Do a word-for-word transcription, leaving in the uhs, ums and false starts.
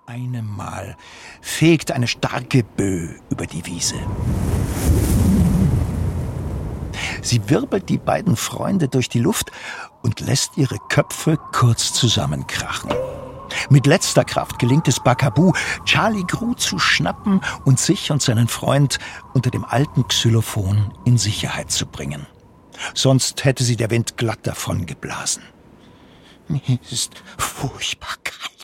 einem Mal fegt eine starke Böe über die Wiese. Sie wirbelt die beiden Freunde durch die Luft und lässt ihre Köpfe kurz zusammenkrachen. Mit letzter Kraft gelingt es Bakabu, Charlie Gru zu schnappen und sich und seinen Freund unter dem alten Xylophon in Sicherheit zu bringen. Sonst hätte sie der Wind glatt davon geblasen. Mir ist furchtbar kalt.